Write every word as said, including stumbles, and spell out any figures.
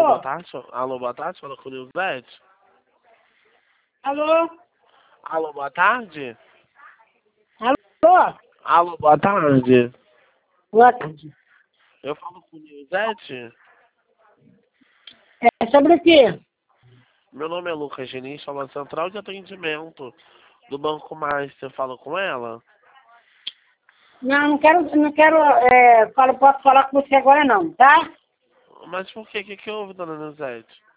boa tarde. Alô, boa tarde. Fala com o Nilzete. Alô? Alô, boa tarde. Alô? Alô, boa tarde. Boa tarde. Eu falo com o Nilzete. É sobre o quê? Meu nome é Lucas Genin, chamada Central de Atendimento do Banco Mais. Você fala com ela? Não, não quero, não quero, é, falo, posso falar com você agora não, tá? Mas por quê? O que, que houve, dona Nilzete?